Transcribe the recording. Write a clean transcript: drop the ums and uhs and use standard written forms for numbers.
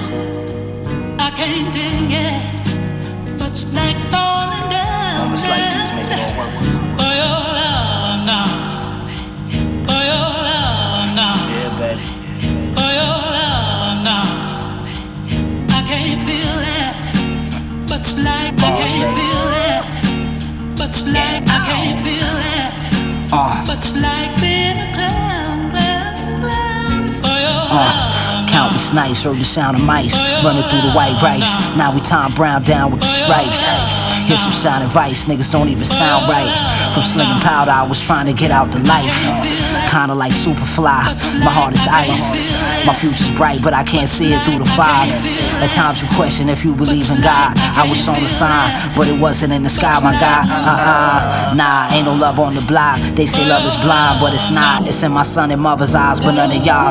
I can't dig it, but it's like falling down. Moments like these make it all worth it. For your love now, for your love now, Yeah, baby. for your love now. I can't feel it, but it's like I can't feel it, but it's like I can't feel it, but it's like being a clown, for your love. Countless nights, heard the sound of mice running through the white rice. Now we Tom Brown down with the stripes. Here's some sound advice, niggas don't even sound right. From slinging powder, I was trying to get out the life. Kinda like Superfly, my heart is ice. My future's bright, but I can't see it through the fog. At times you question if you believe in God. I was shown a sign, but it wasn't in the sky, my guy. Nah, ain't no love on the block. They say love is blind, but it's not. It's in my son and mother's eyes, but none of y'all.